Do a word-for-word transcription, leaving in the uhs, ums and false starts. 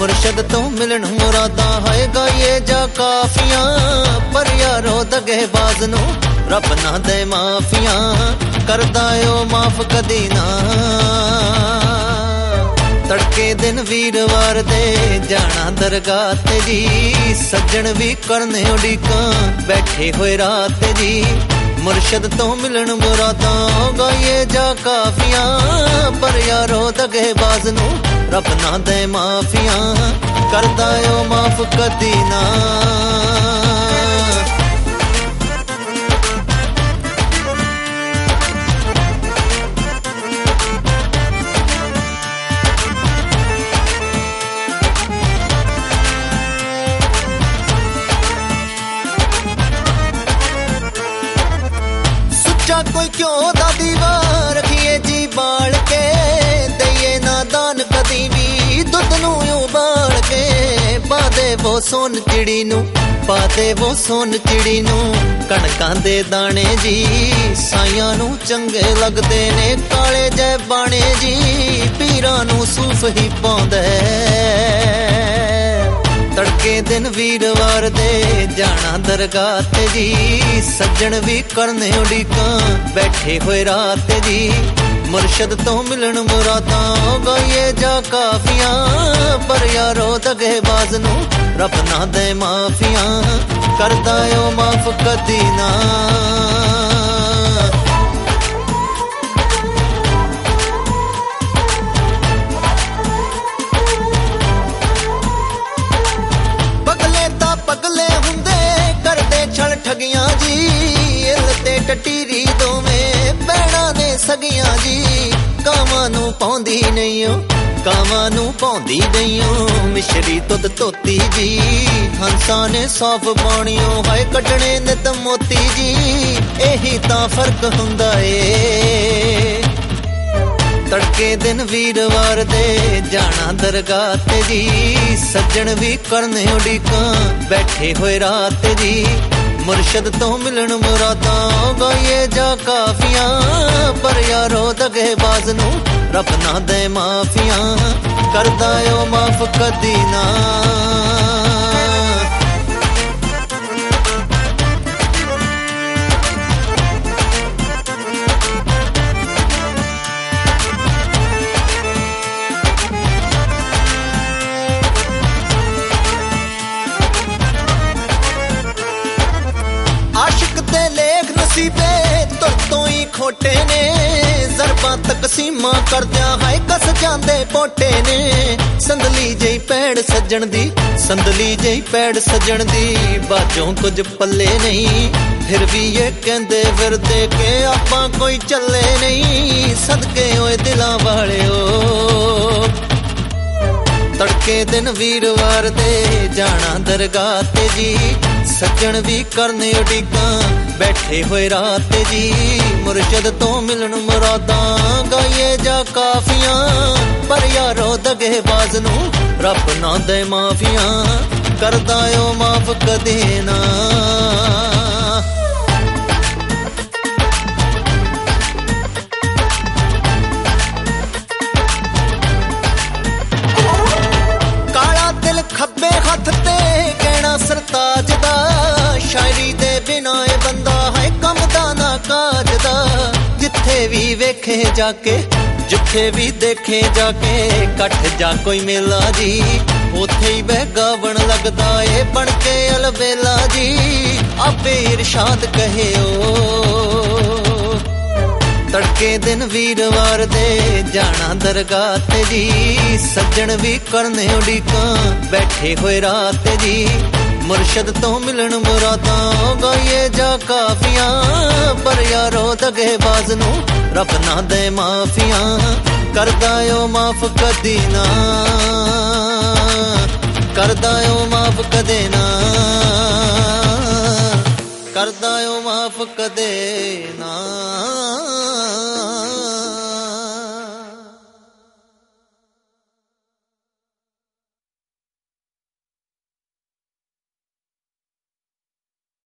मुर्शद तो मिलन मुरादा है गाइए जा काफियां पर यारो दगेबाज नू रब ना दे माफियां करदा ओ माफ कदी ना तड़के दिन वीरवार दे जाना दरगाह ते जी सज्जन भी करने उड़ीकां बैठे हुए रात जी मुर्शद तो मिलन मुरादा गाइए जा काफियां पर यारो दगेबाज नू रब ना दे माफियां करदा ओ माफ कदी ना कोई क्यों दा दीवार रखिए जी बाल के दइए ना दान कदी भी दुध नू उबाल के पादे वो सोन चिड़ी नू पादे वो सोन चिड़ी नू कणकां दे दाने जी साइयां नू चंगे लगदे ने काले जै बाणे जी पीरां नू सूफ ही पाउंदा तड़के दिन वीरवार दे जाना दरगाह ते जी सज्जन भी करने उड़ीकां बैठे हुए रात जी मुर्शद तो मिलन मुरादा गाइए जा काफियां पर यारो दगेबाज नू रब ना दे माफियां करदा ओ माफ कदी ना पगले हुंदे करदे छल ठगियां जी इल ते टटीरी दोवें भैणां ने सगियां जी कावां नू पौंदी नहीं ओ कावां नू पौंदी नहीं ओ मिश्री दुध धोती जी हंसां ने साफ पाणियों हाय कड्डणे नित मोती जी एही तां फर्क हुंदा ए तड़के दिन वीरवार दे जाना दरगाह ते जी सज्जन भी करने उड़ीकां बैठे हुए रात जी मुर्शद तो मिलन मुरादा गाइए जा काफियां पर यारो दगेबाज नू रब ना दे माफियां करदा ओ माफ कदी ना तुर तो ही खोटे ने जरबा तकसीमा करदियां हाय कस जांदे पोटे ने संदली जई पैड़ सज्जन दी संदली जई पैड़ सज्जन दी बाजों कुछ पल्ले नहीं फिर भी ये कहंदे फिरदे के आपां कोई चले नहीं सदके ओए दिलां वाले ओ तड़के दिन वीरवार दे जाना दरगाह ते जी सज्जन भी करने उड़ीकां बैठे हुए रात जी मुर्शद तो मिलन मुरादा गाइए जा काफियां पर यारो दगेबाज नू रब ना दे माफियां करदा ओ माफ कदी ना खब्बे हथ ते कहना सरताज दा शायरी दे बिना ए बंदा है कम दा ना काज दा जिथे भी वेखे जाके जिथे भी देखे जाके कठ जा कोई मेला जी उथे ही बह गावण लगदा ए बन के अलबेला जी आपे इरशाद कहे ओ तड़के दिन वीरवार दे जाना दरगाह ते जी सज्जन भी करने उड़ीकां बैठे हुए रात जी मुर्शद तो मिलन मुरादा गाइए जा काफियां पर यारो दगेबाज नू रब ना दे माफियां करदा ओ माफ कदी ना करदा ओ माफ कदे ना करदा ओ माफ कदे ना